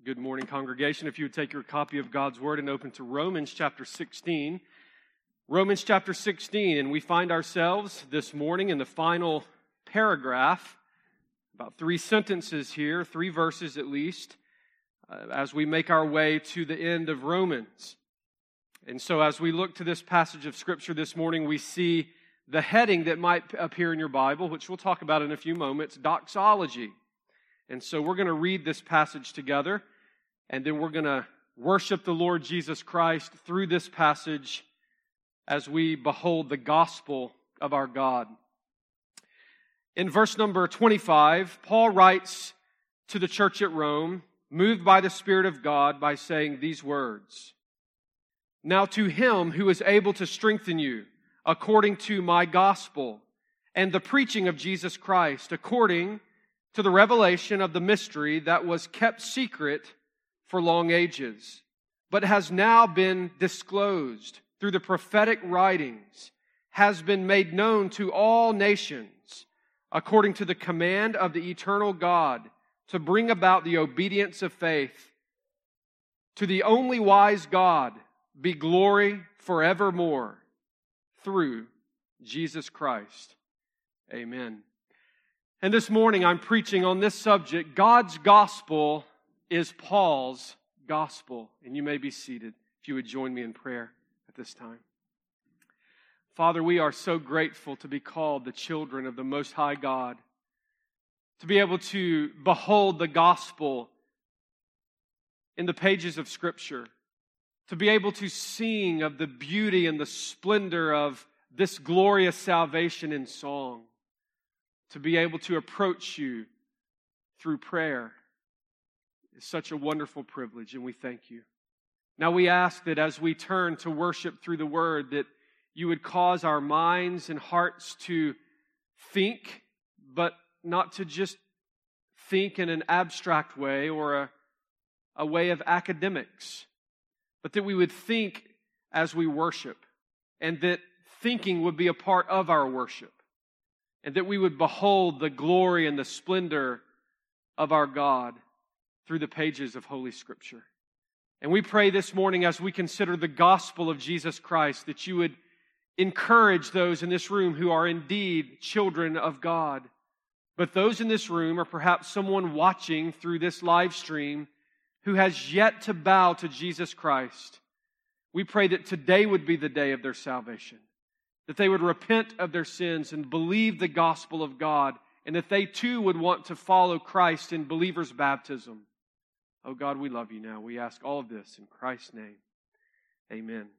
Good morning, congregation. If you would take your copy of God's Word and open to Romans chapter 16. Romans chapter 16, and we find ourselves this morning in the final paragraph, about 3 sentences here, 3 verses at least, as we make our way to the end of Romans. And so as we look to this passage of Scripture this morning, we see the heading that might appear in your Bible, which we'll talk about in a few moments, doxology. And so we're going to read this passage together, and then we're going to worship the Lord Jesus Christ through this passage as we behold the gospel of our God. In verse number 25, Paul writes to the church at Rome, moved by the Spirit of God, by saying these words, "Now to Him who is able to strengthen you, according to my gospel, and the preaching of Jesus Christ, according to the revelation of the mystery that was kept secret for long ages, but has now been disclosed through the prophetic writings, has been made known to all nations, according to the command of the eternal God, to bring about the obedience of faith. To the only wise God be glory forevermore, through Jesus Christ. Amen." And this morning I'm preaching on this subject, God's gospel is Paul's gospel. And you may be seated if you would join me in prayer at this time. Father, we are so grateful to be called the children of the Most High God, to be able to behold the gospel in the pages of Scripture, to be able to sing of the beauty and the splendor of this glorious salvation in song, to be able to approach you through prayer is such a wonderful privilege, and we thank you. Now we ask that as we turn to worship through the Word, that you would cause our minds and hearts to think, but not to just think in an abstract way or a way of academics, but that we would think as we worship, and that thinking would be a part of our worship, and that we would behold the glory and the splendor of our God through the pages of Holy Scripture. And we pray this morning as we consider the gospel of Jesus Christ that you would encourage those in this room who are indeed children of God. But those in this room, or perhaps someone watching through this live stream who has yet to bow to Jesus Christ, we pray that today would be the day of their salvation, that they would repent of their sins and believe the gospel of God, and that they too would want to follow Christ in believer's baptism. Oh God, we love you now. We ask all of this in Christ's name. Amen.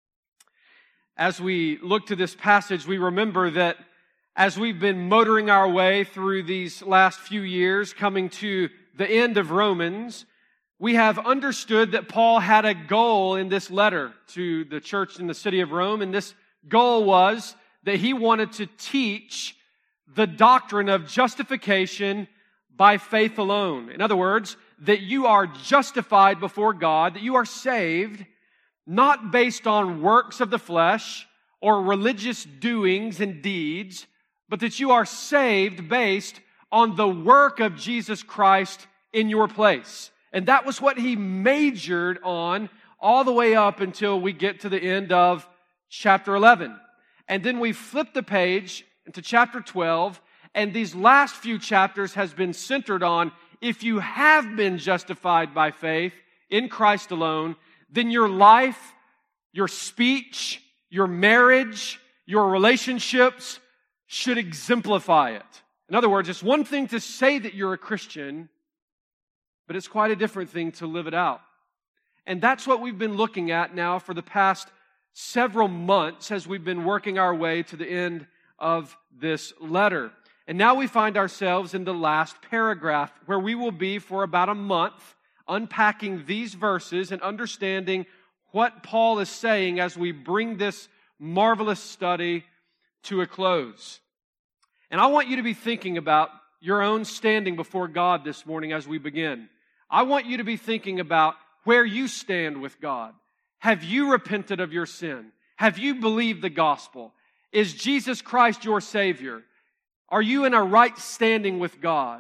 As we look to this passage, we remember that as we've been motoring our way through these last few years, coming to the end of Romans, we have understood that Paul had a goal in this letter to the church in the city of Rome, and this goal was that he wanted to teach the doctrine of justification by faith alone. In other words, that you are justified before God, that you are saved, not based on works of the flesh or religious doings and deeds, but that you are saved based on the work of Jesus Christ in your place. And that was what he majored on all the way up until we get to the end of chapter 11. And then we flip the page into chapter 12, and these last few chapters has been centered on if you have been justified by faith in Christ alone, then your life, your speech, your marriage, your relationships should exemplify it. In other words, it's one thing to say that you're a Christian, but it's quite a different thing to live it out. And that's what we've been looking at now for the past several months as we've been working our way to the end of this letter. And now we find ourselves in the last paragraph where we will be for about a month unpacking these verses and understanding what Paul is saying as we bring this marvelous study to a close. And I want you to be thinking about your own standing before God this morning as we begin. I want you to be thinking about where you stand with God. Have you repented of your sin? Have you believed the gospel? Is Jesus Christ your Savior? Are you in a right standing with God?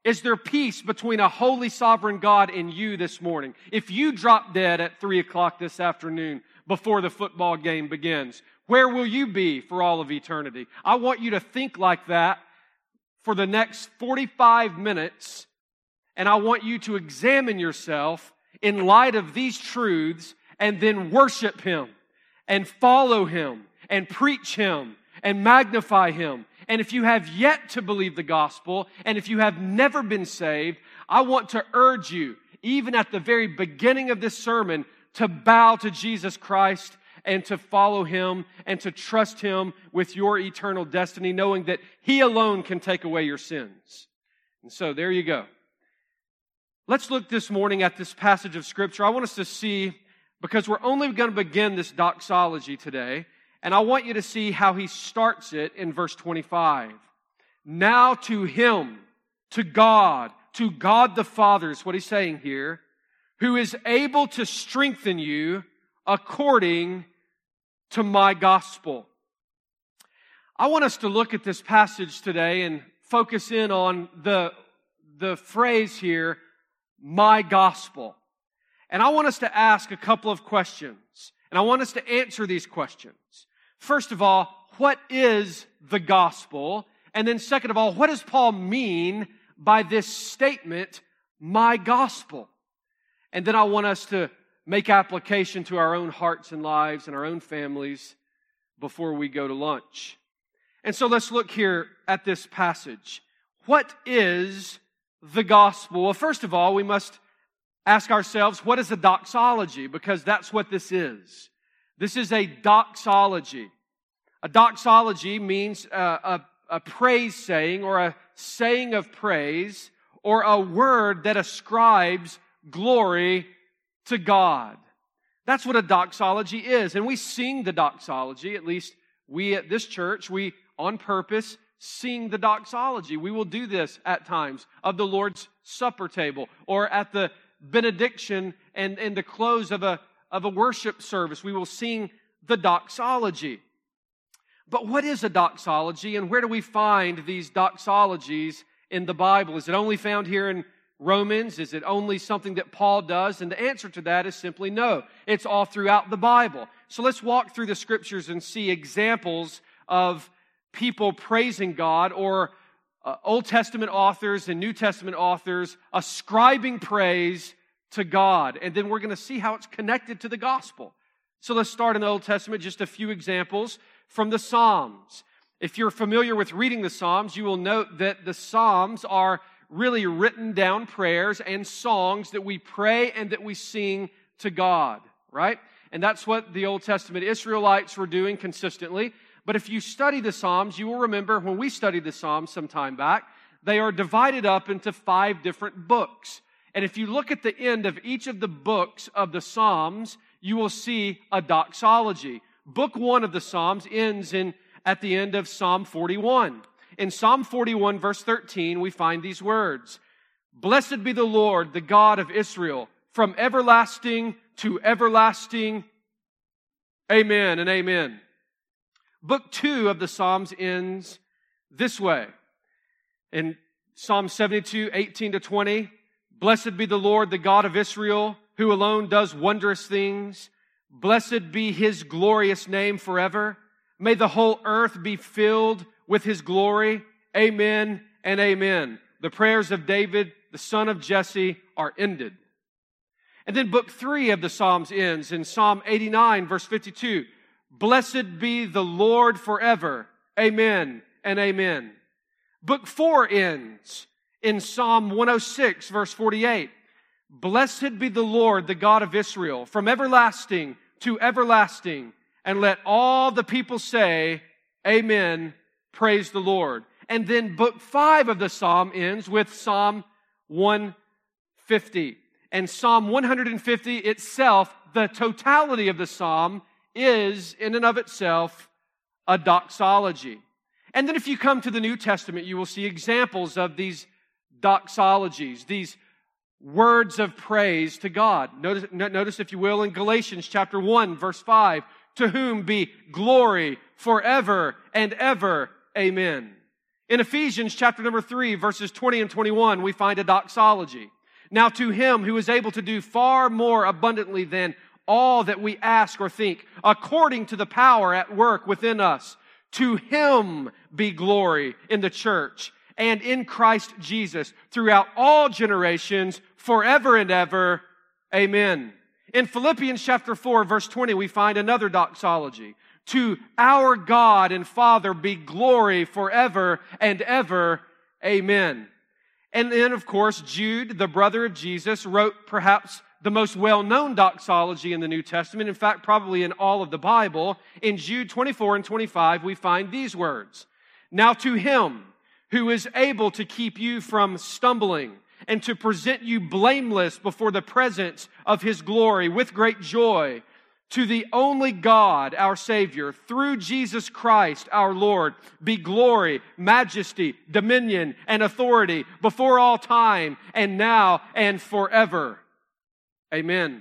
Is there peace between a holy sovereign God and you this morning? If you drop dead at 3 o'clock this afternoon before the football game begins, where will you be for all of eternity? I want you to think like that for the next 45 minutes, and I want you to examine yourself in light of these truths and then worship Him and follow Him and preach Him and magnify Him. And if you have yet to believe the gospel, and if you have never been saved, I want to urge you, even at the very beginning of this sermon, to bow to Jesus Christ and to follow Him and to trust Him with your eternal destiny, knowing that He alone can take away your sins. And so there you go. Let's look this morning at this passage of Scripture. I want us to see, because we're only going to begin this doxology today, and I want you to see how he starts it in verse 25. Now to Him, to God the Father is what he's saying here, who is able to strengthen you according to my gospel. I want us to look at this passage today and focus in on the phrase here, my gospel. And I want us to ask a couple of questions. And I want us to answer these questions. First of all, what is the gospel? And then second of all, what does Paul mean by this statement, my gospel? And then I want us to make application to our own hearts and lives and our own families before we go to lunch. And so let's look here at this passage. What is the gospel? Well, first of all, we must ask ourselves, what is a doxology? Because that's what this is. This is a doxology. A doxology means a praise saying or a saying of praise or a word that ascribes glory to God. That's what a doxology is. And we sing the doxology, at least we at this church, we on purpose sing the doxology. We will do this at times of the Lord's Supper table or at the benediction and the close of a worship service. We will sing the doxology. But what is a doxology, and where do we find these doxologies in the Bible? Is it only found here in Romans? Is it only something that Paul does? And the answer to that is simply no. It's all throughout the Bible. So let's walk through the Scriptures and see examples of people praising God, or Old Testament authors and New Testament authors ascribing praise to God. And then we're going to see how it's connected to the gospel. So let's start in the Old Testament, just a few examples from the Psalms. If you're familiar with reading the Psalms, you will note that the Psalms are really written down prayers and songs that we pray and that we sing to God, right? And that's what the Old Testament Israelites were doing consistently. But if you study the Psalms, you will remember when we studied the Psalms some time back, they are divided up into 5 different books. And if you look at the end of each of the books of the Psalms, you will see a doxology. Book 1 of the Psalms ends at the end of Psalm 41. In Psalm 41, verse 13, we find these words, "Blessed be the Lord, the God of Israel, from everlasting to everlasting. Amen and amen." Book 2 of the Psalms ends this way. In Psalm 72, 18 to 20, "Blessed be the Lord, the God of Israel, who alone does wondrous things. Blessed be His glorious name forever. May the whole earth be filled with His glory. Amen and amen." The prayers of David, the son of Jesse, are ended. And then book 3 of the Psalms ends in Psalm 89, verse 52. "Blessed be the Lord forever. Amen and amen." Book 4 ends in Psalm 106, verse 48. "Blessed be the Lord, the God of Israel, from everlasting to everlasting. And let all the people say, Amen, praise the Lord." And then book 5 of the Psalm ends with Psalm 150. And Psalm 150 itself, the totality of the Psalm, is in and of itself a doxology. And then if you come to the New Testament, you will see examples of these doxologies, these words of praise to God. Notice, if you will, in Galatians chapter 1, verse 5, "To whom be glory forever and ever. Amen." In Ephesians chapter number 3, verses 20 and 21, we find a doxology. Now to Him who is able to do far more abundantly than all that we ask or think, according to the power at work within us, to Him be glory in the church and in Christ Jesus throughout all generations, forever and ever. Amen. In Philippians chapter 4, verse 20, we find another doxology. To our God and Father be glory forever and ever. Amen. And then, of course, Jude, the brother of Jesus, wrote perhaps the most well-known doxology in the New Testament. In fact, probably in all of the Bible. In Jude 24 and 25, we find these words. Now to Him who is able to keep you from stumbling and to present you blameless before the presence of His glory with great joy, to the only God, our Savior, through Jesus Christ, our Lord, be glory, majesty, dominion, and authority before all time and now and forever. Amen.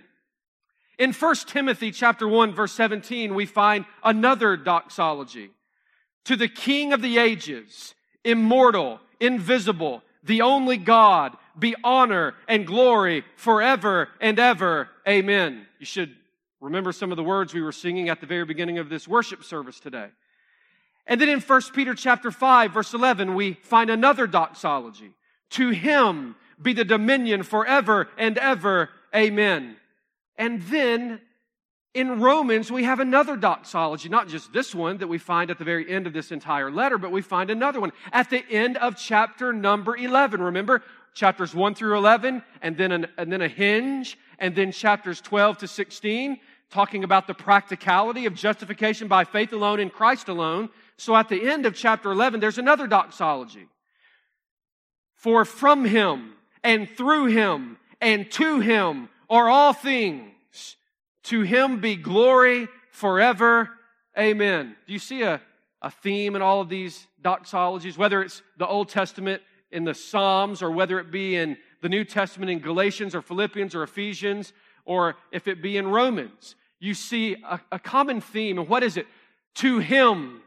In 1 Timothy chapter 1, verse 17, we find another doxology. To the King of the ages, immortal, invisible, the only God, be honor and glory forever and ever. Amen. You should remember some of the words we were singing at the very beginning of this worship service today. And then in 1 Peter chapter 5, verse 11, we find another doxology. To Him be the dominion forever and ever. Amen. And then in Romans, we have another doxology, not just this one that we find at the very end of this entire letter, but we find another one at the end of chapter number 11. Remember, chapters 1 through 11, and then a hinge, and then chapters 12 to 16, talking about the practicality of justification by faith alone in Christ alone. So at the end of chapter 11, there's another doxology. For from Him, and through Him, and to Him are all things. To Him be glory forever. Amen. Do you see a theme in all of these doxologies? Whether it's the Old Testament in the Psalms, or whether it be in the New Testament in Galatians or Philippians or Ephesians, or if it be in Romans, you see a common theme. And what is it? To Him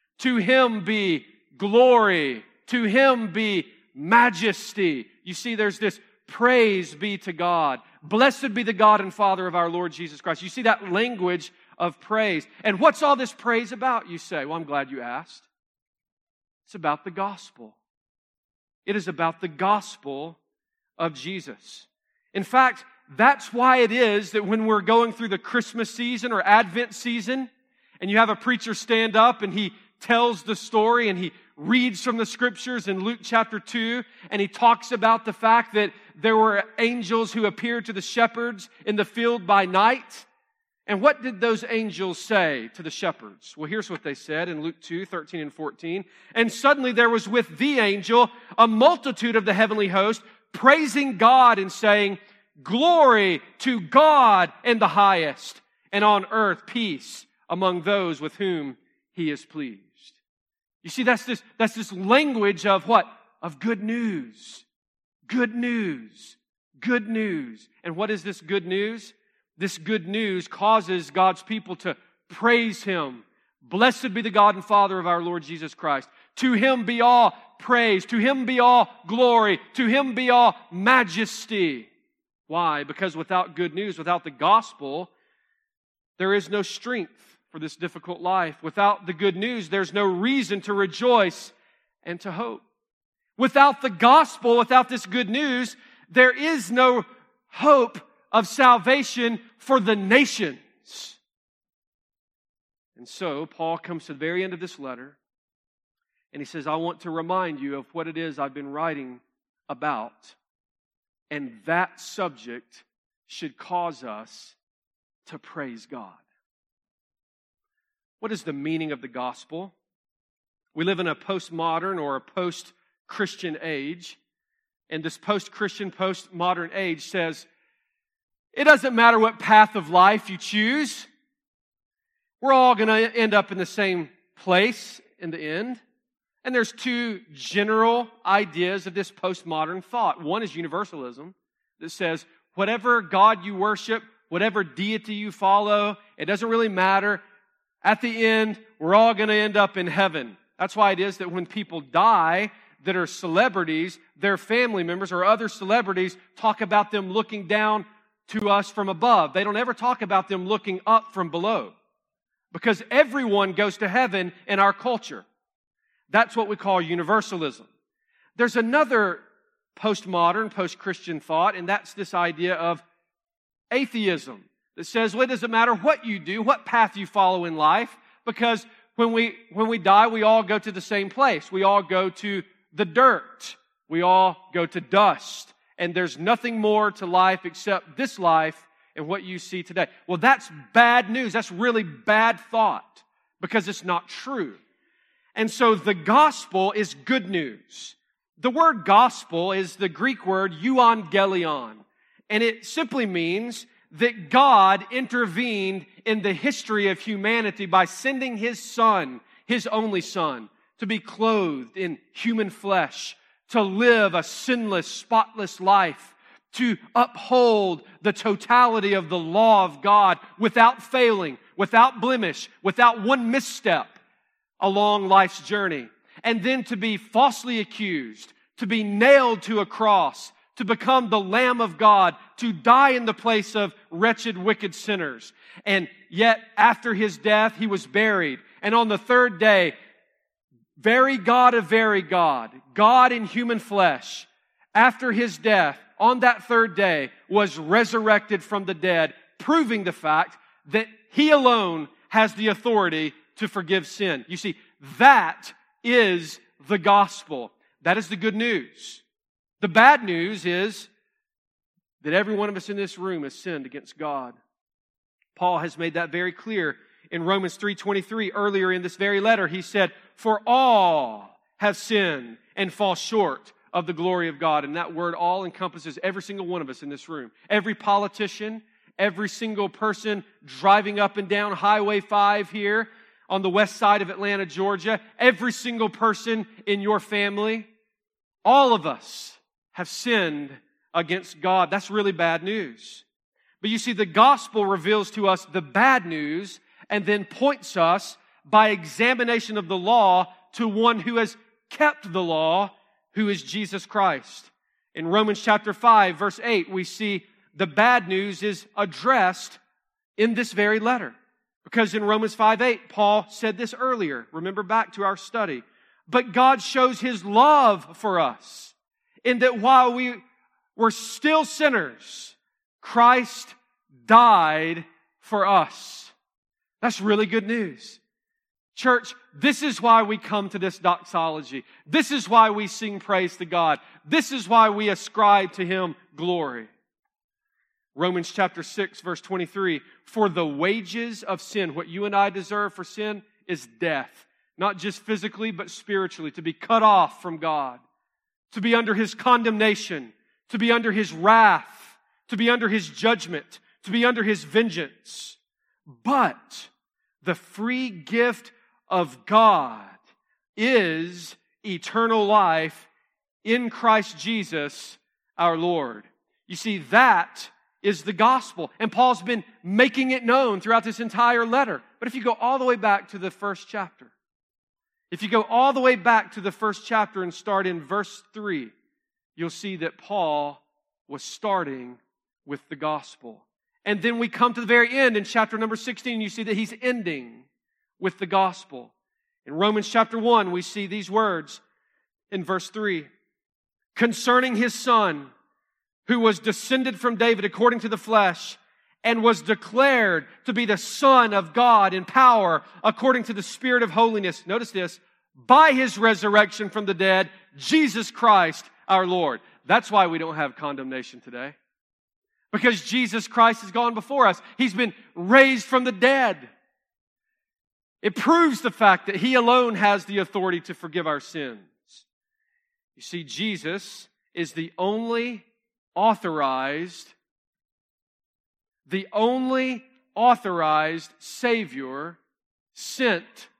be glory. To Him be majesty. You see, there's this praise be to God. Blessed be the God and Father of our Lord Jesus Christ. You see that language of praise. And what's all this praise about, you say? Well, I'm glad you asked. It's about the gospel. It is about the gospel of Jesus. In fact, that's why it is that when we're going through the Christmas season or Advent season, and you have a preacher stand up and he tells the story and he reads from the Scriptures in Luke chapter 2, and he talks about the fact that there were angels who appeared to the shepherds in the field by night. And what did those angels say to the shepherds? Well, here's what they said in Luke 2, 13 and 14. And suddenly there was with the angel a multitude of the heavenly host, praising God and saying, Glory to God in the highest, and on earth peace among those with whom He is pleased. You see, that's this language of what? Of good news. Good news. Good news. And what is this good news? This good news causes God's people to praise Him. Blessed be the God and Father of our Lord Jesus Christ. To Him be all praise. To Him be all glory. To Him be all majesty. Why? Because without good news, without the gospel, there is no strength for this difficult life. Without the good news, there's no reason to rejoice and to hope. Without the gospel, without this good news, there is no hope of salvation for the nations. And so, Paul comes to the very end of this letter, and he says, I want to remind you of what it is I've been writing about. And that subject should cause us to praise God. What is the meaning of the gospel? We live in a postmodern or a post-Christian age. And this post-Christian, post-modern age says, it doesn't matter what path of life you choose. We're all going to end up in the same place in the end. And there's two general ideas of this postmodern thought. One is universalism that says, whatever God you worship, whatever deity you follow, it doesn't really matter. At the end, we're all going to end up in heaven. That's why it is that when people die that are celebrities, their family members or other celebrities talk about them looking down to us from above. They don't ever talk about them looking up from below. Because everyone goes to heaven in our culture. That's what we call universalism. There's another postmodern, post-Christian thought, and that's this idea of atheism that says, well, it doesn't matter what you do, what path you follow in life, because when we die, we all go to the same place. We all go to the dirt. We all go to dust. And there's nothing more to life except this life and what you see today. Well, that's bad news. That's really bad thought because it's not true. And so the gospel is good news. The word gospel is the Greek word euangelion, and it simply means that God intervened in the history of humanity by sending His Son, His only Son, to be clothed in human flesh, to live a sinless, spotless life, to uphold the totality of the law of God without failing, without blemish, without one misstep along life's journey. And then to be falsely accused, to be nailed to a cross, to become the Lamb of God, to die in the place of wretched, wicked sinners. And yet, after His death, He was buried. And on the third day, very God of very God, God in human flesh, after His death, on that third day, was resurrected from the dead, proving the fact that He alone has the authority to forgive sin. You see, that is the gospel. That is the good news. The bad news is that every one of us in this room has sinned against God. Paul has made that very clear in Romans 3:23. Earlier in this very letter, he said, "For all have sinned and fall short of the glory of God." And that word all encompasses every single one of us in this room. Every politician, every single person driving up and down Highway 5 here on the west side of Atlanta, Georgia, every single person in your family, all of us have sinned against God. That's really bad news. But you see, the gospel reveals to us the bad news and then points us by examination of the law to one who has kept the law, who is Jesus Christ. In Romans chapter 5, verse 8, we see the bad news is addressed in this very letter. Because in Romans 5:8, Paul said this earlier. Remember back to our study. But God shows His love for us in that while we were still sinners, Christ died for us. That's really good news. Church, this is why we come to this doxology. This is why we sing praise to God. This is why we ascribe to Him glory. Romans chapter 6, verse 23, "For the wages of sin," what you and I deserve for sin, is death. Not just physically, but spiritually. To be cut off from God. To be under His condemnation. To be under His wrath. To be under His judgment. To be under His vengeance. But the free gift of God is eternal life in Christ Jesus our Lord. You see, that is the gospel. And Paul's been making it known throughout this entire letter. But if you go all the way back to the first chapter, if you go all the way back to the first chapter and start in verse 3, you'll see that Paul was starting with the gospel. And then we come to the very end in chapter number 16, and you see that he's ending with the gospel. In Romans chapter 1, we see these words in verse 3. "Concerning His Son, who was descended from David according to the flesh, and was declared to be the Son of God in power according to the Spirit of holiness." Notice this. "By His resurrection from the dead, Jesus Christ our Lord." That's why we don't have condemnation today. Because Jesus Christ has gone before us. He's been raised from the dead. It proves the fact that He alone has the authority to forgive our sins. You see, Jesus is the only authorized Savior sent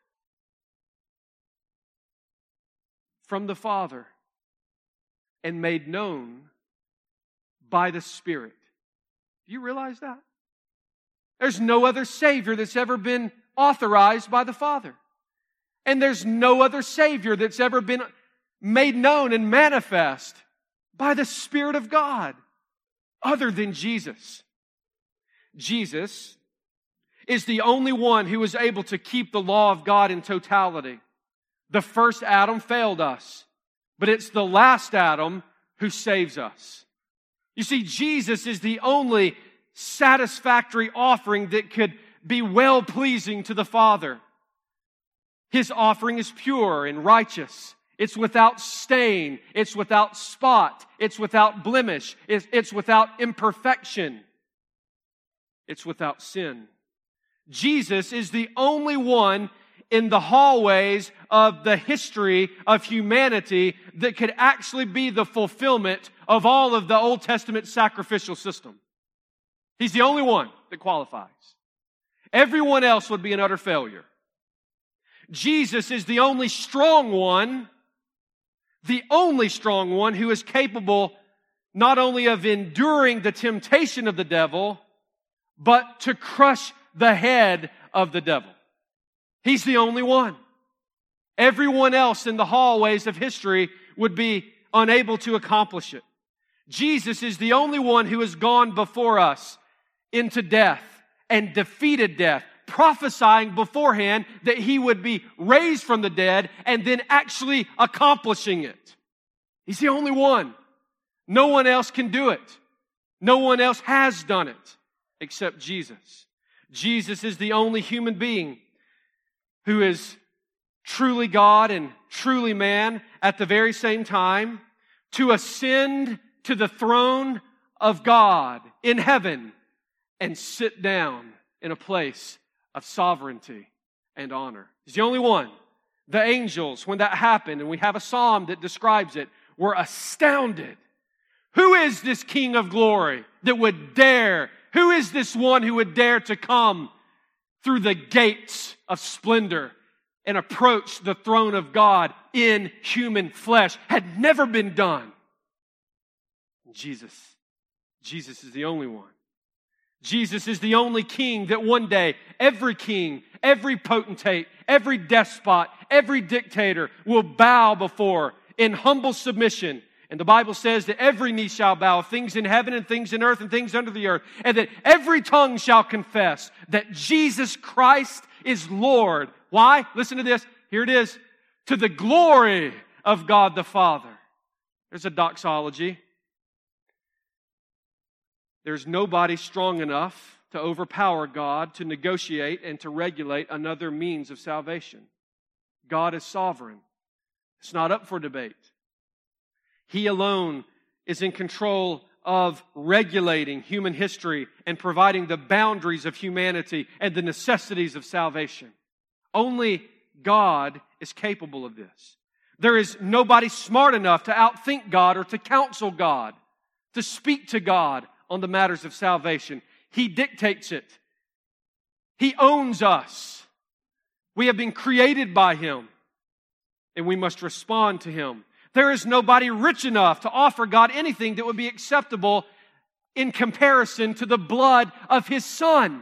from the Father and made known by the Spirit. Do you realize that? There's no other Savior that's ever been authorized by the Father. And there's no other Savior that's ever been made known and manifest by the Spirit of God other than Jesus. Jesus is the only one who is able to keep the law of God in totality. The first Adam failed us, but it's the last Adam who saves us. You see, Jesus is the only satisfactory offering that could be well-pleasing to the Father. His offering is pure and righteous. It's without stain. It's without spot. It's without blemish. It's without imperfection. It's without sin. Jesus is the only one in the hallways of the history of humanity that could actually be the fulfillment of all of the Old Testament sacrificial system. He's the only one that qualifies. Everyone else would be an utter failure. Jesus is the only strong one who is capable not only of enduring the temptation of the devil, but to crush the head of the devil. He's the only one. Everyone else in the hallways of history would be unable to accomplish it. Jesus is the only one who has gone before us into death and defeated death, prophesying beforehand that He would be raised from the dead and then actually accomplishing it. He's the only one. No one else can do it. No one else has done it except Jesus. Jesus is the only human being who is truly God and truly man at the very same time, to ascend to the throne of God in heaven and sit down in a place of sovereignty and honor. He's the only one. The angels, when that happened, and we have a psalm that describes it, were astounded. Who is this King of glory that would dare? Who is this one who would dare to come through the gates of splendor and approach the throne of God in human flesh? Had never been done. Jesus is the only one. Jesus is the only king that one day every king, every potentate, every despot, every dictator will bow before in humble submission. And the Bible says that every knee shall bow, things in heaven and things in earth and things under the earth, and that every tongue shall confess that Jesus Christ is Lord. Why? Listen to this. Here it is. To the glory of God the Father. There's a doxology. There's nobody strong enough to overpower God, to negotiate and to regulate another means of salvation. God is sovereign. It's not up for debate. He alone is in control of regulating human history and providing the boundaries of humanity and the necessities of salvation. Only God is capable of this. There is nobody smart enough to outthink God or to counsel God, to speak to God on the matters of salvation. He dictates it. He owns us. We have been created by Him, and we must respond to Him. There is nobody rich enough to offer God anything that would be acceptable in comparison to the blood of His Son.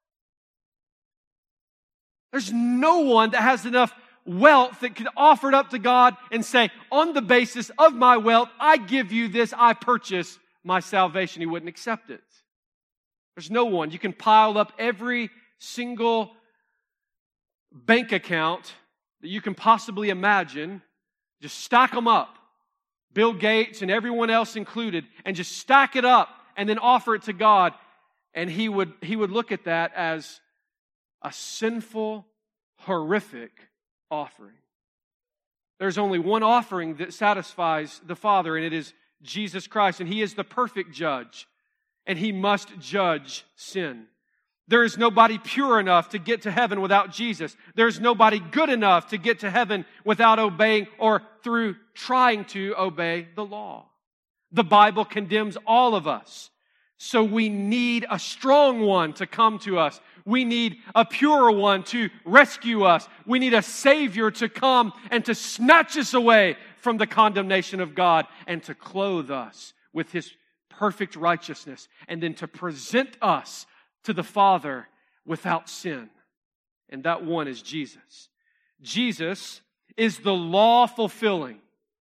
There's no one that has enough wealth that could offer it up to God and say, on the basis of my wealth, I give you this, I purchase my salvation. He wouldn't accept it. There's no one. You can pile up every single bank account that you can possibly imagine. Just stack them up. Bill Gates and everyone else included. And just stack it up and then offer it to God. And He would look at that as a sinful, horrific offering. There's only one offering that satisfies the Father, and it is Jesus Christ. And He is the perfect judge. And He must judge sin. There is nobody pure enough to get to heaven without Jesus. There is nobody good enough to get to heaven without obeying or through trying to obey the law. The Bible condemns all of us. So we need a strong one to come to us. We need a pure one to rescue us. We need a Savior to come and to snatch us away from the condemnation of God and to clothe us with His perfect righteousness and then to present us to the Father without sin. And that one is Jesus. Jesus is the law-fulfilling,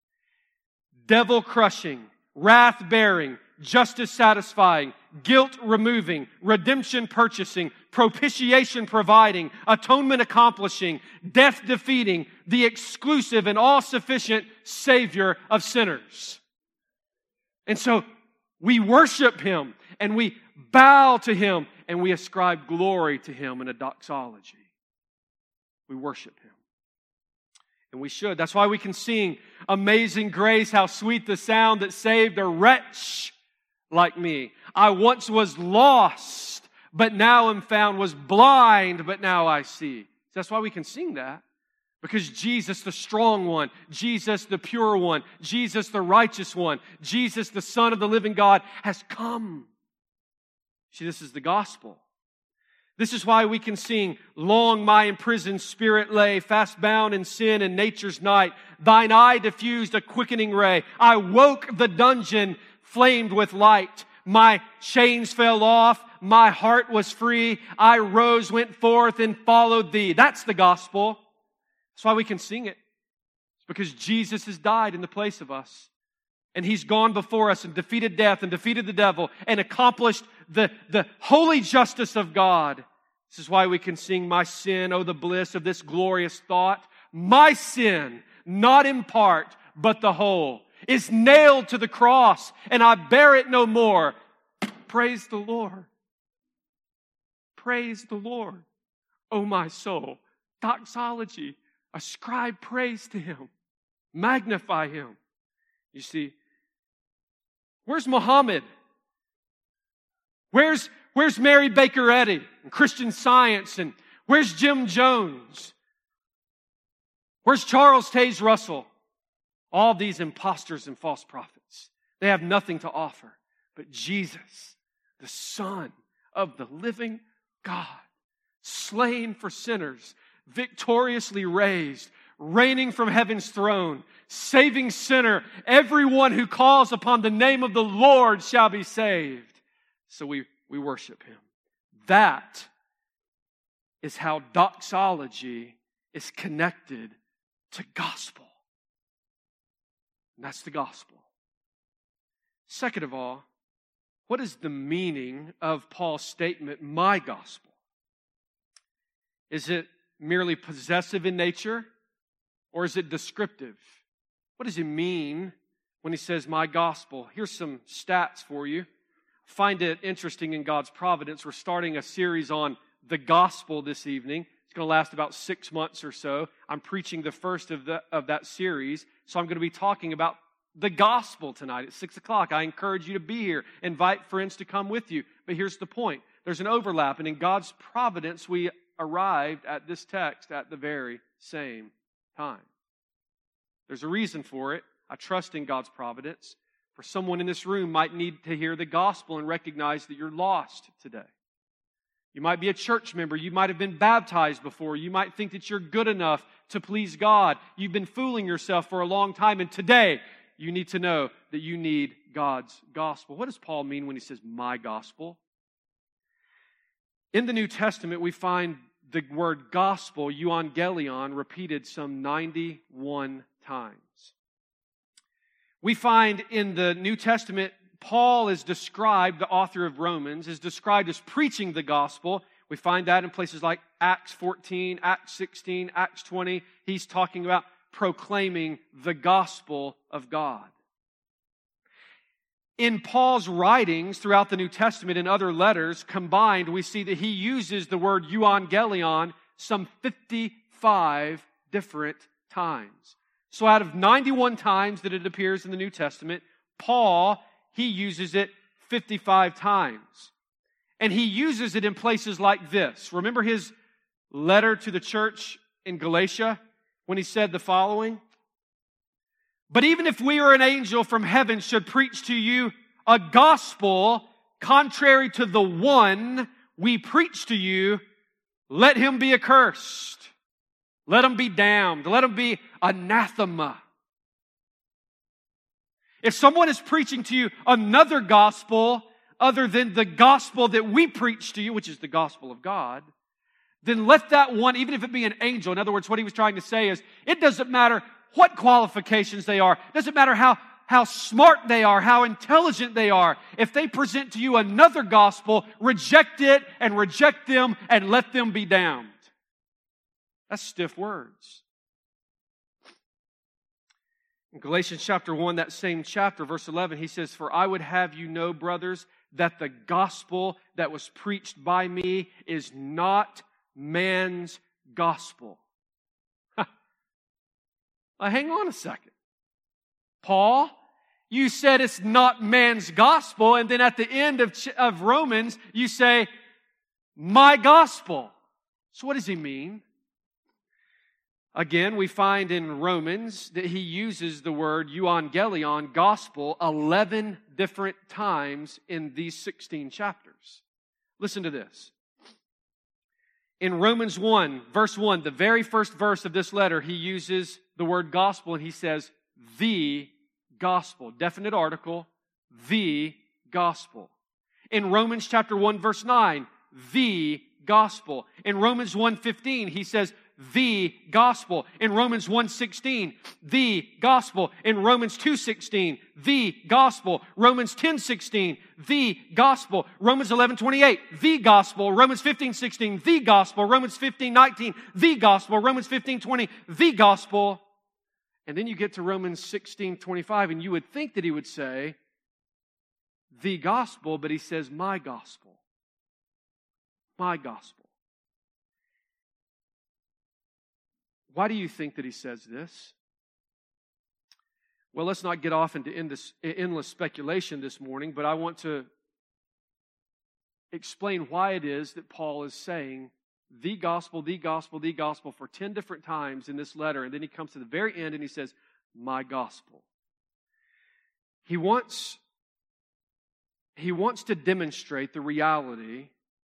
devil-crushing, wrath-bearing, justice-satisfying, guilt-removing, redemption-purchasing, propitiation-providing, atonement-accomplishing, death-defeating, the exclusive and all-sufficient Savior of sinners. And so we worship Him, and we bow to Him, and we ascribe glory to Him in a doxology. We worship Him. And we should. That's why we can sing, "Amazing grace, how sweet the sound that saved a wretch like me. I once was lost, but now am found, was blind, but now I see." That's why we can sing that. Because Jesus, the strong one, Jesus, the pure one, Jesus, the righteous one, Jesus, the Son of the living God, has come. See, this is the gospel. This is why we can sing, "Long my imprisoned spirit lay, fast bound in sin and nature's night. Thine eye diffused a quickening ray. I woke the dungeon, flamed with light. My chains fell off, my heart was free. I rose, went forth, and followed Thee." That's the gospel. That's why we can sing it. It's because Jesus has died in the place of us. And He's gone before us and defeated death and defeated the devil and accomplished the holy justice of God. This is why we can sing, "My sin, oh the bliss of this glorious thought. My sin, not in part, but the whole, is nailed to the cross, and I bear it no more." Praise the Lord. Praise the Lord, oh my soul. Doxology. Ascribe praise to Him. Magnify Him. You see, where's Muhammad? Where's Mary Baker Eddy and Christian Science? And where's Jim Jones? Where's Charles Taze Russell? All these imposters and false prophets. They have nothing to offer. But Jesus, the Son of the living God, slain for sinners, victoriously raised, reigning from heaven's throne, saving sinner, everyone who calls upon the name of the Lord shall be saved. So we worship Him. That is how doxology is connected to gospel. And that's the gospel. Second of all, what is the meaning of Paul's statement, "my gospel"? Is it merely possessive in nature, or is it descriptive? What does he mean when he says, "my gospel"? Here's some stats for you. Find it interesting in God's providence. We're starting a series on the gospel this evening. It's going to last about 6 months or so. I'm preaching the first of that series, so I'm going to be talking about the gospel tonight at 6 o'clock. I encourage you to be here. Invite friends to come with you. But here's the point. There's an overlap, and in God's providence, we arrived at this text at the very same time. There's a reason for it. I trust in God's providence. For someone in this room might need to hear the gospel and recognize that you're lost today. You might be a church member. You might have been baptized before. You might think that you're good enough to please God. You've been fooling yourself for a long time, and today you need to know that you need God's gospel. What does Paul mean when he says, "my gospel"? In the New Testament, we find the word gospel, euangelion, repeated some 91 times. We find in the New Testament, Paul is described, the author of Romans, is described as preaching the gospel. We find that in places like Acts 14, Acts 16, Acts 20. He's talking about proclaiming the gospel of God. In Paul's writings throughout the New Testament and other letters combined, we see that he uses the word euangelion some 55 different times. So out of 91 times that it appears in the New Testament, Paul, he uses it 55 times. And he uses it in places like this. Remember his letter to the church in Galatia when he said the following? "But even if we or an angel from heaven should preach to you a gospel contrary to the one we preach to you, let him be accursed. Let him be damned. Let him be anathema." If someone is preaching to you another gospel other than the gospel that we preach to you, which is the gospel of God, then let that one, even if it be an angel, in other words, what he was trying to say is, it doesn't matter what qualifications they are. It doesn't matter how smart they are, how intelligent they are. If they present to you another gospel, reject it and reject them and let them be damned. That's stiff words. In Galatians chapter 1, that same chapter, verse 11, he says, "For I would have you know, brothers, that the gospel that was preached by me is not man's gospel." Hang on a second. Paul, you said it's not man's gospel, and then at the end of Romans, you say, my gospel. So what does he mean? Again, we find in Romans that he uses the word euangelion, gospel, 11 different times in these 16 chapters. Listen to this. In Romans 1, verse 1, the very first verse of this letter, he uses the word gospel and he says, the gospel. Definite article, the gospel. In Romans chapter 1, verse 9, the gospel. In Romans 1:15, he says, the gospel. In Romans 1:16, the gospel. In Romans 2:16, the gospel. Romans 10:16, the gospel. Romans 11:28, the gospel. Romans 15:16, the gospel. Romans 15:19, the gospel. Romans 15:20, the gospel. And then you get to Romans 16:25, and you would think that he would say the gospel, but he says my gospel. My gospel. Why do you think that he says this? Well, let's not get off into endless speculation this morning, but I want to explain why it is that Paul is saying the gospel, the gospel, the gospel for 10 different times in this letter, and then he comes to the very end and he says, my gospel. He wants to demonstrate the reality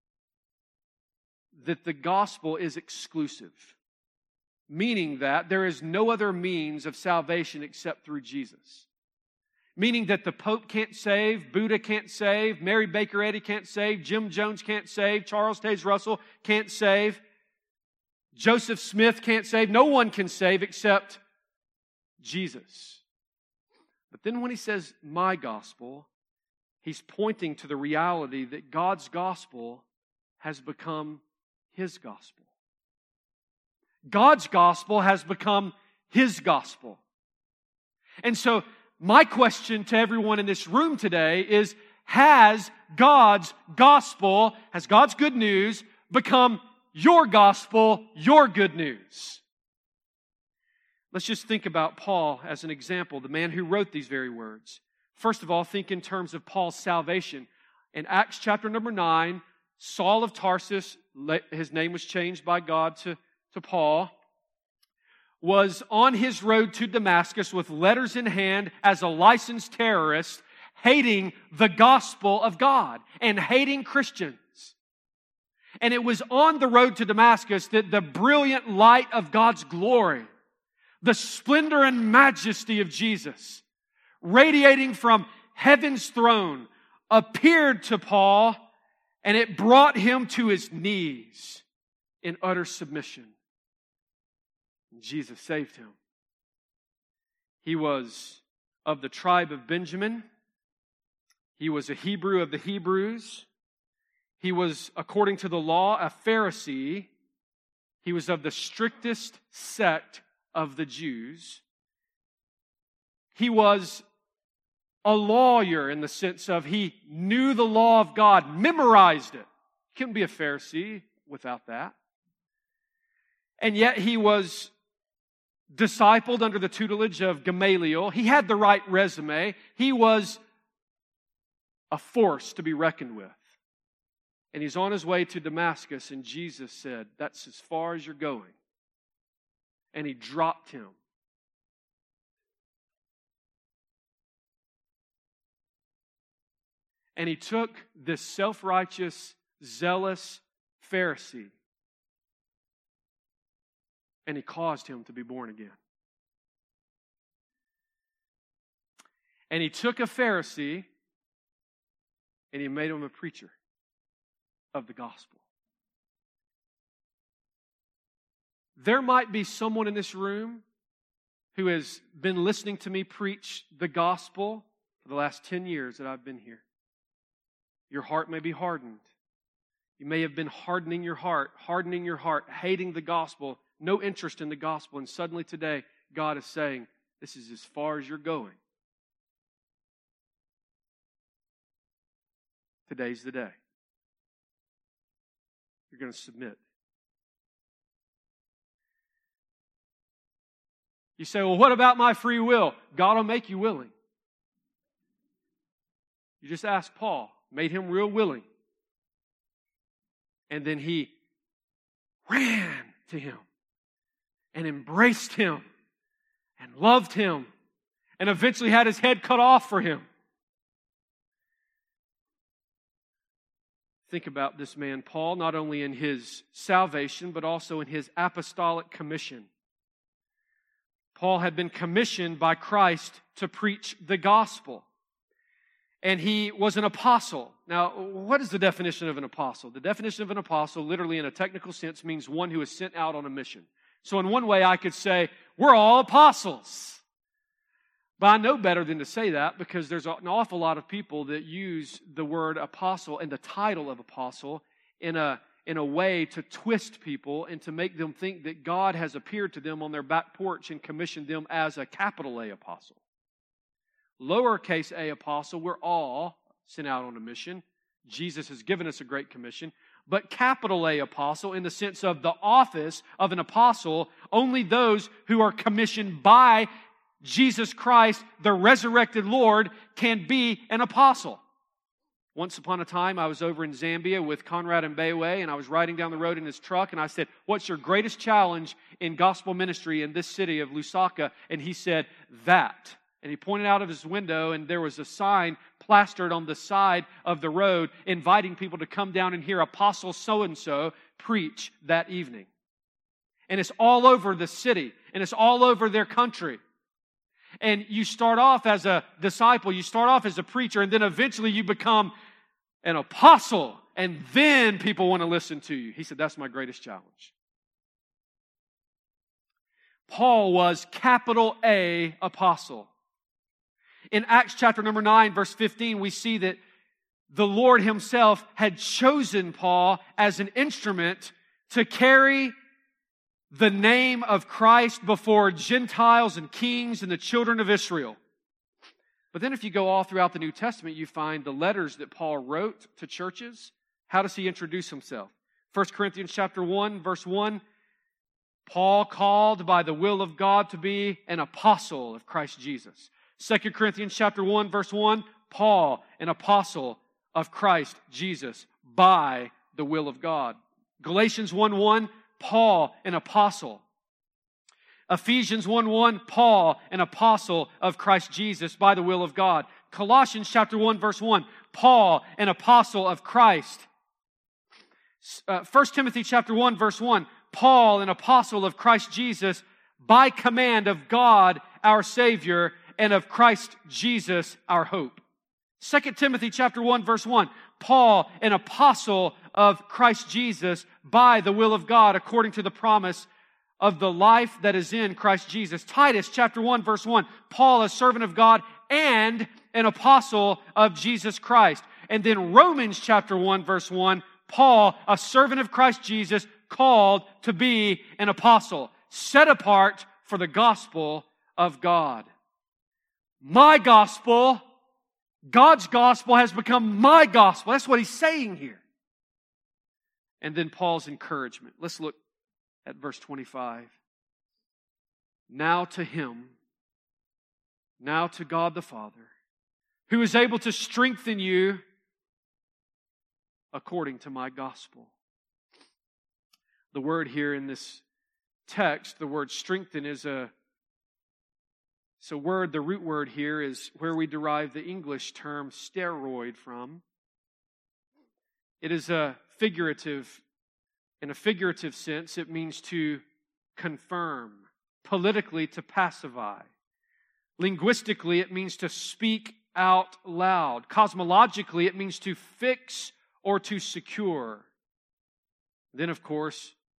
that the gospel is exclusive. Meaning that there is no other means of salvation except through Jesus. Meaning that the Pope can't save, Buddha can't save, Mary Baker Eddy can't save, Jim Jones can't save, Charles Taze Russell can't save, Joseph Smith can't save. No one can save except Jesus. But then when he says my gospel, he's pointing to the reality that God's gospel has become his gospel. God's gospel has become his gospel. And so, my question to everyone in this room today is, has God's gospel, has God's good news become your gospel, your good news? Let's just think about Paul as an example, the man who wrote these very words. First of all, think in terms of Paul's salvation. In Acts chapter number 9, Saul of Tarsus, his name was changed by God to Paul, was on his road to Damascus with letters in hand as a licensed terrorist, hating the gospel of God and hating Christians. And it was on the road to Damascus that the brilliant light of God's glory, the splendor and majesty of Jesus, radiating from heaven's throne, appeared to Paul, and it brought him to his knees in utter submission. Jesus saved him. He was of the tribe of Benjamin. He was a Hebrew of the Hebrews. He was, according to the law, a Pharisee. He was of the strictest sect of the Jews. He was a lawyer in the sense of he knew the law of God, memorized it. You couldn't be a Pharisee without that. And yet he was discipled under the tutelage of Gamaliel. He had the right resume. He was a force to be reckoned with. And he's on his way to Damascus, and Jesus said, that's as far as you're going. And he dropped him. And he took this self-righteous, zealous Pharisee, and he caused him to be born again. And he took a Pharisee and he made him a preacher of the gospel. There might be someone in this room who has been listening to me preach the gospel for the last 10 years that I've been here. Your heart may be hardened. You may have been hardening your heart, hating the gospel, no interest in the gospel, and suddenly today God is saying, this is as far as you're going. Today's the day. You're going to submit. You say, well, what about my free will? God will make you willing. You just ask Paul, made him real willing. And then he ran to him and embraced him and loved him and eventually had his head cut off for him. Think about this man, Paul, not only in his salvation, but also in his apostolic commission. Paul had been commissioned by Christ to preach the gospel. And he was an apostle. Now, what is the definition of an apostle? The definition of an apostle, literally in a technical sense, means one who is sent out on a mission. So in one way, I could say, we're all apostles. But I know better than to say that because there's an awful lot of people that use the word apostle and the title of apostle in a way to twist people and to make them think that God has appeared to them on their back porch and commissioned them as a capital A apostle. Lowercase a apostle, we're all sent out on a mission. Jesus has given us a great commission. But capital A apostle, in the sense of the office of an apostle, only those who are commissioned by Jesus Christ, the resurrected Lord, can be an apostle. Once upon a time, I was over in Zambia with Conrad Mbewe, and I was riding down the road in his truck, and I said, what's your greatest challenge in gospel ministry in this city of Lusaka? And he said, that. And he pointed out of his window, and there was a sign plastered on the side of the road inviting people to come down and hear Apostle so-and-so preach that evening. And it's all over the city, and it's all over their country. And you start off as a disciple, you start off as a preacher, and then eventually you become an apostle, and then people want to listen to you. He said, that's my greatest challenge. Paul was capital A apostle. In Acts chapter number 9, verse 15, we see that the Lord Himself had chosen Paul as an instrument to carry the name of Christ before Gentiles and kings and the children of Israel. But then if you go all throughout the New Testament, you find the letters that Paul wrote to churches. How does he introduce himself? 1 Corinthians chapter 1, verse 1, Paul called by the will of God to be an apostle of Christ Jesus. 2 Corinthians chapter 1, verse 1, Paul, an apostle of Christ Jesus by the will of God. Galatians 1:1, Paul, an apostle. Ephesians 1:1, Paul, an apostle of Christ Jesus by the will of God. Colossians chapter 1, verse 1, Paul, an apostle of Christ. 1 Timothy chapter 1, verse 1, Paul, an apostle of Christ Jesus by command of God, our Savior, and of Christ Jesus, our hope. 2 Timothy chapter 1, verse 1, Paul, an apostle of Christ Jesus by the will of God according to the promise of the life that is in Christ Jesus. Titus chapter 1, verse 1, Paul, a servant of God and an apostle of Jesus Christ. And then Romans chapter 1, verse 1, Paul, a servant of Christ Jesus, called to be an apostle, set apart for the gospel of God. My gospel, God's gospel has become my gospel. That's what he's saying here. And then Paul's encouragement. Let's look at verse 25. Now to Him, now to God the Father, who is able to strengthen you according to my gospel. The word here in this text, the word strengthen, is a word, the root word here is where we derive the English term steroid from. It is in a figurative sense, it means to confirm. Politically, to pacify. Linguistically, it means to speak out loud. Cosmologically, it means to fix or to secure. Then, of course,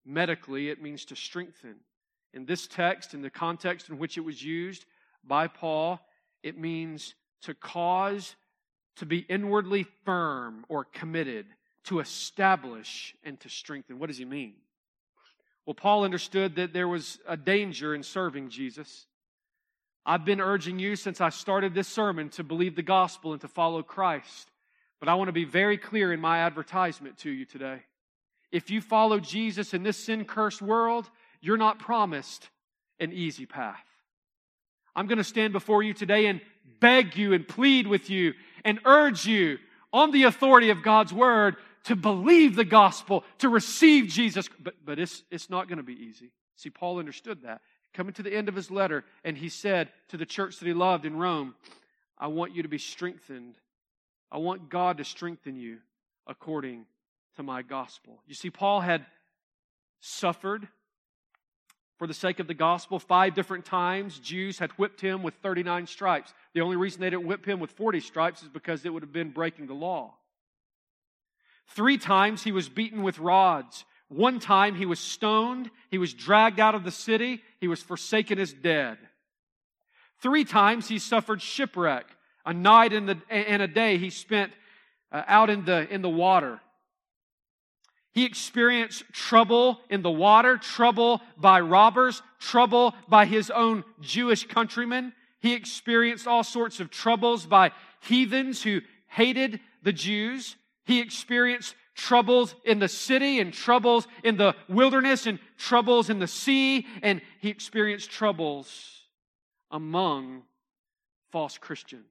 Medically, it means to strengthen. In this text, in the context in which it was used by Paul, it means to cause to be inwardly firm or committed, to establish and to strengthen. What does he mean? Well, Paul understood that there was a danger in serving Jesus. I've been urging you since I started this sermon to believe the gospel and to follow Christ. But I want to be very clear in my advertisement to you today. If you follow Jesus in this sin-cursed world, you're not promised an easy path. I'm going to stand before you today and beg you and plead with you and urge you on the authority of God's Word to believe the gospel, to receive Jesus. But it's not going to be easy. See, Paul understood that. Coming to the end of his letter, and he said to the church that he loved in Rome, I want you to be strengthened. I want God to strengthen you according to my gospel. You see, Paul had suffered for the sake of the gospel 5 different times. Jews had whipped him with 39 stripes. The only reason they didn't whip him with 40 stripes is because it would have been breaking the law. 3 times he was beaten with rods. 1 time he was stoned. He was dragged out of the city. He was forsaken as dead. 3 times he suffered shipwreck. A night and a day he spent out in the water. He experienced trouble in the water, trouble by robbers, trouble by his own Jewish countrymen. He experienced all sorts of troubles by heathens who hated the Jews. He experienced troubles in the city and troubles in the wilderness and troubles in the sea. And he experienced troubles among false Christians.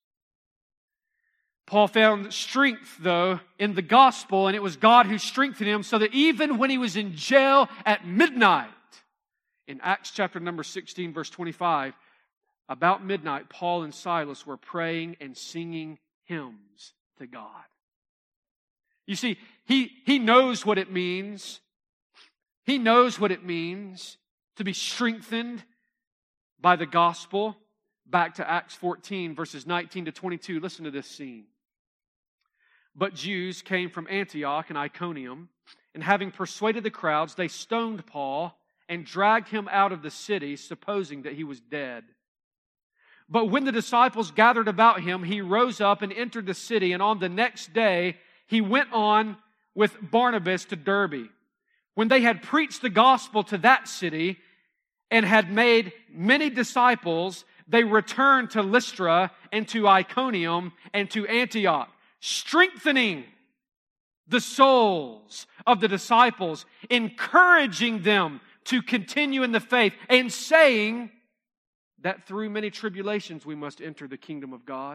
Paul found strength, though, in the gospel, and it was God who strengthened him so that even when he was in jail at midnight, in Acts chapter number 16, verse 25, about midnight, Paul and Silas were praying and singing hymns to God. You see, he knows what it means. He knows what it means to be strengthened by the gospel. Back to Acts 14, verses 19 to 22. Listen to this scene. But Jews came from Antioch and Iconium, and having persuaded the crowds, they stoned Paul and dragged him out of the city, supposing that he was dead. But when the disciples gathered about him, he rose up and entered the city, and on the next day he went on with Barnabas to Derbe. When they had preached the gospel to that city and had made many disciples, they returned to Lystra and to Iconium and to Antioch, strengthening the souls of the disciples, encouraging them to continue in the faith, and saying that through many tribulations we must enter the kingdom of God.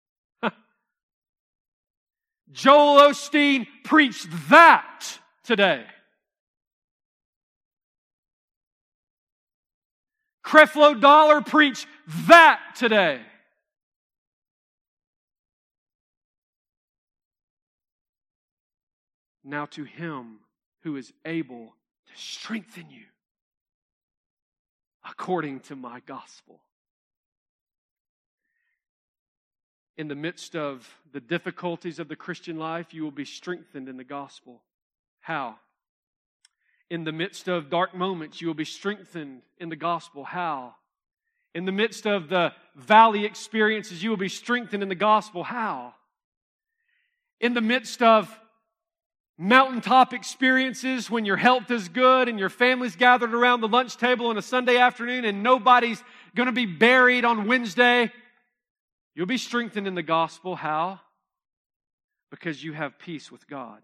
Joel Osteen preached that today. Creflo Dollar preached that today. Now to him who is able to strengthen you according to my gospel. In the midst of the difficulties of the Christian life, you will be strengthened in the gospel. How? In the midst of dark moments, you will be strengthened in the gospel. How? In the midst of the valley experiences, you will be strengthened in the gospel. How? In the midst of mountaintop experiences, when your health is good and your family's gathered around the lunch table on a Sunday afternoon and nobody's going to be buried on Wednesday, you'll be strengthened in the gospel. How? Because you have peace with God.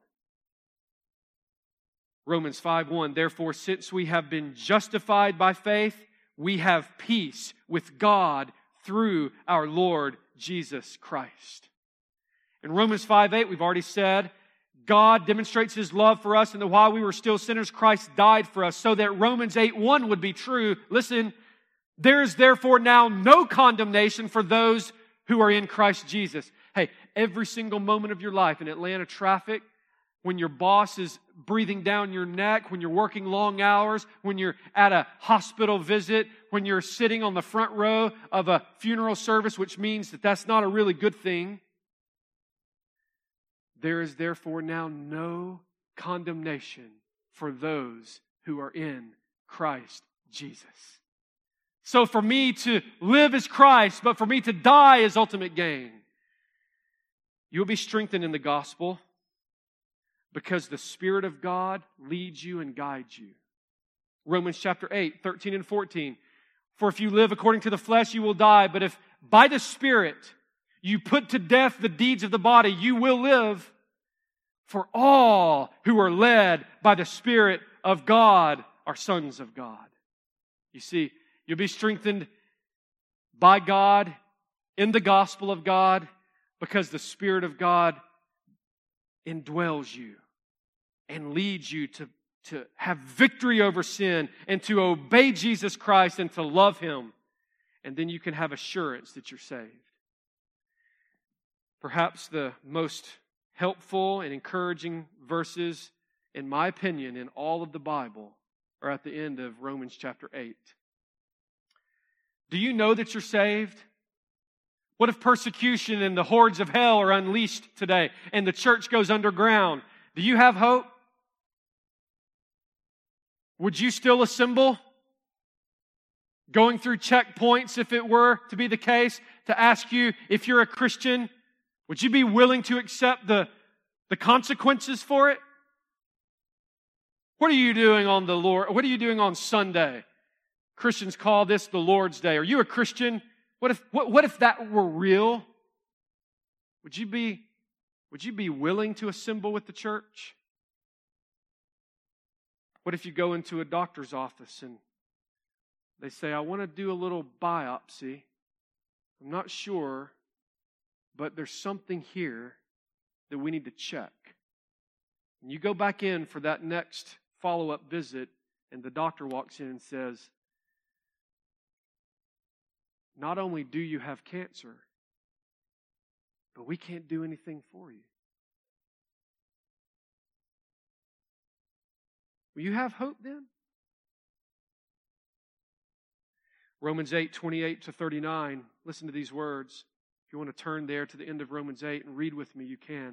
Romans 5:1, therefore, since we have been justified by faith, we have peace with God through our Lord Jesus Christ. In Romans 5:8, we've already said, God demonstrates His love for us, and that while we were still sinners, Christ died for us, so that Romans 8:1 would be true. Listen, there is therefore now no condemnation for those who are in Christ Jesus. Hey, every single moment of your life in Atlanta traffic, when your boss is breathing down your neck, when you're working long hours, when you're at a hospital visit, when you're sitting on the front row of a funeral service, which means that that's not a really good thing. There is therefore now no condemnation for those who are in Christ Jesus. So for me to live is Christ, but for me to die is ultimate gain. You'll be strengthened in the gospel because the Spirit of God leads you and guides you. Romans chapter 8, 13 and 14. For if you live according to the flesh, you will die. But if by the Spirit you put to death the deeds of the body, you will live. For all who are led by the Spirit of God are sons of God. You see, you'll be strengthened by God in the gospel of God because the Spirit of God indwells you and leads you to have victory over sin and to obey Jesus Christ and to love Him. And then you can have assurance that you're saved. Perhaps the most helpful and encouraging verses, in my opinion, in all of the Bible are at the end of Romans chapter 8. Do you know that you're saved? What if persecution and the hordes of hell are unleashed today and the church goes underground? Do you have hope? Would you still assemble? Going through checkpoints, if it were to be the case, to ask you if you're a Christian, would you be willing to accept the consequences for it? What are you doing on the Lord? What are you doing on Sunday? Christians call this the Lord's Day. Are you a Christian? What if that were real? Would you be willing to assemble with the church? What if you go into a doctor's office and they say, I want to do a little biopsy. I'm not sure, but there's something here that we need to check. And you go back in for that next follow-up visit, and the doctor walks in and says, not only do you have cancer, but we can't do anything for you. Will you have hope then? Romans 8, 28 to 39. Listen to these words. If you want to turn there to the end of Romans 8 and read with me, you can.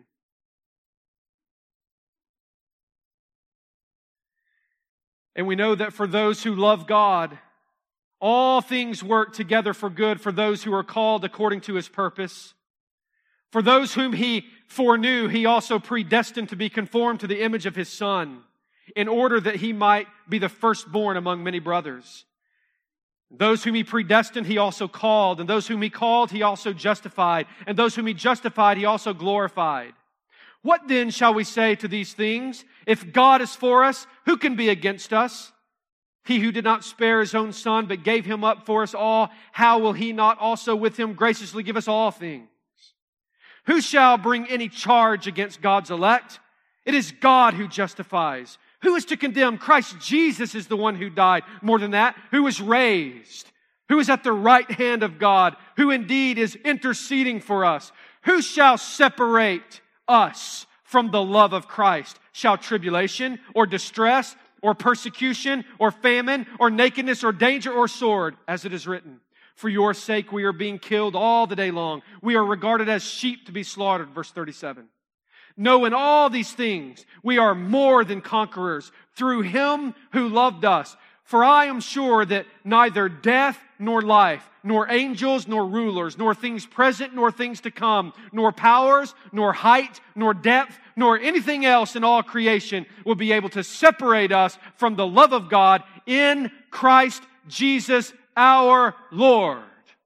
And we know that for those who love God, all things work together for good for those who are called according to His purpose. For those whom He foreknew, He also predestined to be conformed to the image of His Son, in order that He might be the firstborn among many brothers. Those whom He predestined, He also called. And those whom He called, He also justified. And those whom He justified, He also glorified. What then shall we say to these things? If God is for us, who can be against us? He who did not spare His own Son, but gave Him up for us all, how will He not also with Him graciously give us all things? Who shall bring any charge against God's elect? It is God who justifies. Who is to condemn? Christ Jesus is the one who died. More than that, who was raised, who is at the right hand of God, who indeed is interceding for us. Who shall separate us from the love of Christ? Shall tribulation or distress or persecution or famine or nakedness or danger or sword, as it is written? For your sake we are being killed all the day long. We are regarded as sheep to be slaughtered. Verse 37. No, in all these things we are more than conquerors through Him who loved us. For I am sure that neither death nor life, nor angels nor rulers, nor things present nor things to come, nor powers, nor height, nor depth, nor anything else in all creation will be able to separate us from the love of God in Christ Jesus our Lord.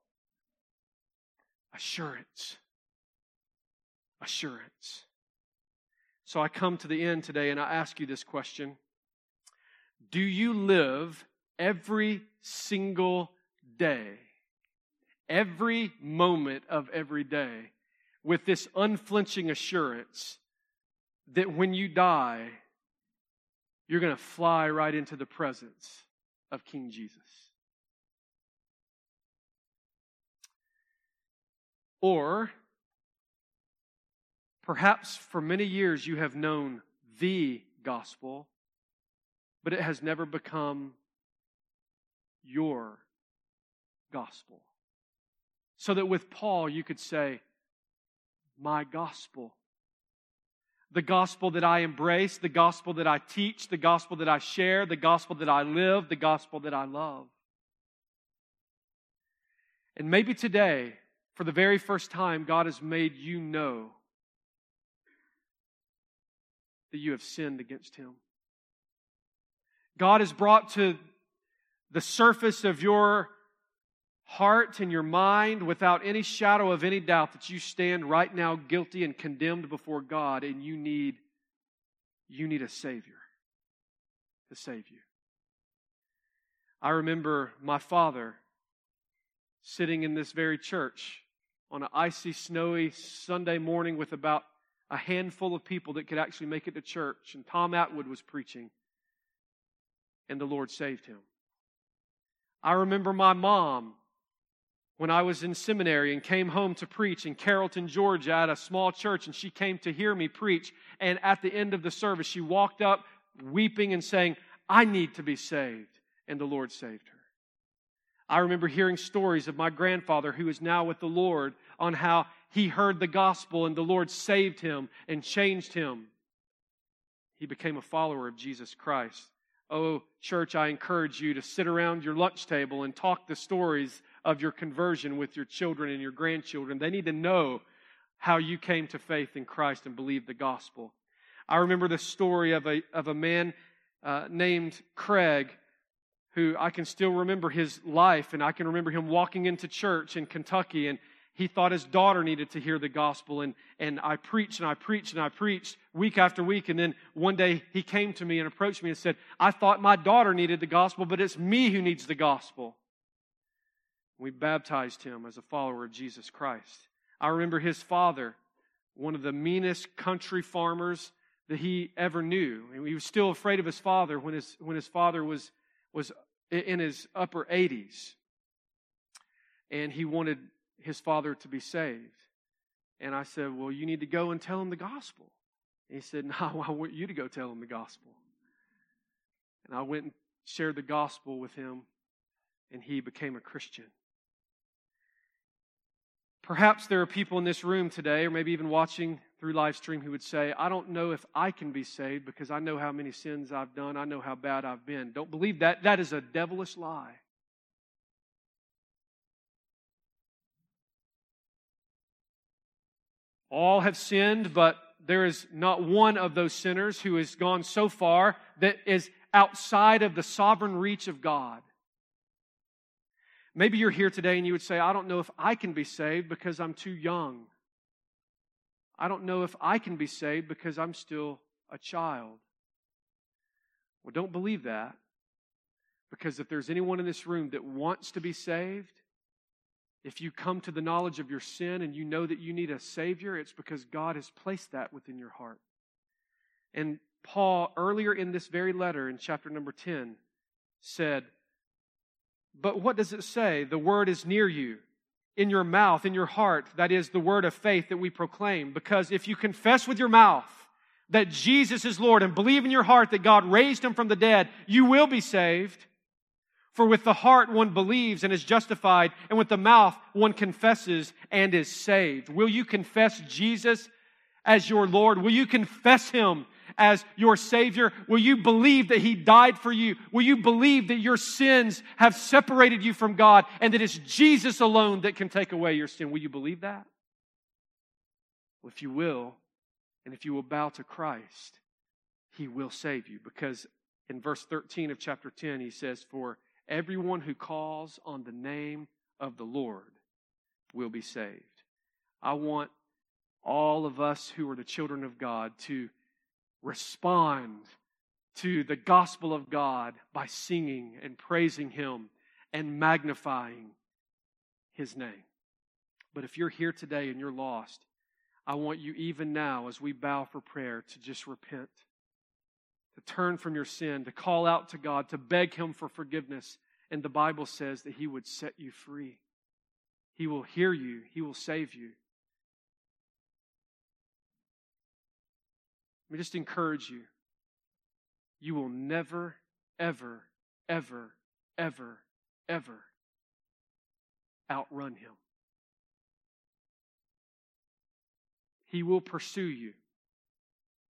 Assurance. Assurance. So I come to the end today and I ask you this question. Do you live every single day, every moment of every day, with this unflinching assurance that when you die, you're going to fly right into the presence of King Jesus? Or perhaps for many years you have known the gospel, but it has never become your gospel. So that with Paul you could say, my gospel, the gospel that I embrace, the gospel that I teach, the gospel that I share, the gospel that I live, the gospel that I love. And maybe today, for the very first time, God has made you know that you have sinned against Him. God has brought to the surface of your heart and your mind without any shadow of any doubt that you stand right now guilty and condemned before God, and you need a Savior to save you. I remember my father sitting in this very church on an icy, snowy Sunday morning with about a handful of people that could actually make it to church, and Tom Atwood was preaching, and the Lord saved him. I remember my mom when I was in seminary and came home to preach in Carrollton, Georgia at a small church, and she came to hear me preach, and at the end of the service she walked up weeping and saying, "I need to be saved," and the Lord saved her. I remember hearing stories of my grandfather, who is now with the Lord, on how he heard the gospel and the Lord saved him and changed him. He became a follower of Jesus Christ. Oh, church, I encourage you to sit around your lunch table and talk the stories of your conversion with your children and your grandchildren. They need to know how you came to faith in Christ and believed the gospel. I remember the story of a man named Craig, who I can still remember his life, and I can remember him walking into church in Kentucky, and he thought his daughter needed to hear the gospel, and I preached and I preached and I preached week after week, and then one day he came to me and approached me and said, "I thought my daughter needed the gospel, but it's me who needs the gospel." We baptized him as a follower of Jesus Christ. I remember his father, one of the meanest country farmers that he ever knew, and he was still afraid of his father when his father was in his upper 80s, and he wanted his father to be saved. And I said, "Well, you need to go and tell him the gospel." And he said, "No, I want you to go tell him the gospel." And I went and shared the gospel with him, and he became a Christian. Perhaps there are people in this room today, or maybe even watching through live stream, who would say, "I don't know if I can be saved because I know how many sins I've done. I know how bad I've been." Don't believe that. That is a devilish lie. All have sinned, but there is not one of those sinners who has gone so far that is outside of the sovereign reach of God. Maybe you're here today and you would say, "I don't know if I can be saved because I'm too young. I don't know if I can be saved because I'm still a child." Well, don't believe that, because if there's anyone in this room that wants to be saved, if you come to the knowledge of your sin and you know that you need a Savior, it's because God has placed that within your heart. And Paul, earlier in this very letter, in chapter number 10, said, "But what does it say? The word is near you, in your mouth, in your heart. That is the word of faith that we proclaim. Because if you confess with your mouth that Jesus is Lord and believe in your heart that God raised Him from the dead, you will be saved. For with the heart one believes and is justified, and with the mouth one confesses and is saved." Will you confess Jesus as your Lord? Will you confess Him as your Savior? Will you believe that He died for you? Will you believe that your sins have separated you from God and that it's Jesus alone that can take away your sin? Will you believe that? Well, if you will, and if you will bow to Christ, He will save you. Because in verse 13 of chapter 10, He says, "For everyone who calls on the name of the Lord will be saved." I want all of us who are the children of God to respond to the gospel of God by singing and praising Him and magnifying His name. But if you're here today and you're lost, I want you even now, as we bow for prayer, to just repent, to turn from your sin, to call out to God, to beg Him for forgiveness. And the Bible says that He would set you free. He will hear you. He will save you. Let me just encourage you. You will never, ever, ever, ever, ever outrun Him. He will pursue you.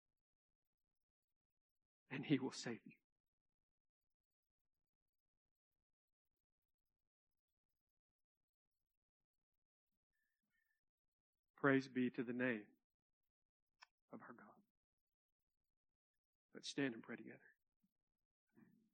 and He will save you. Praise be to the name of our God. Let's stand and pray together.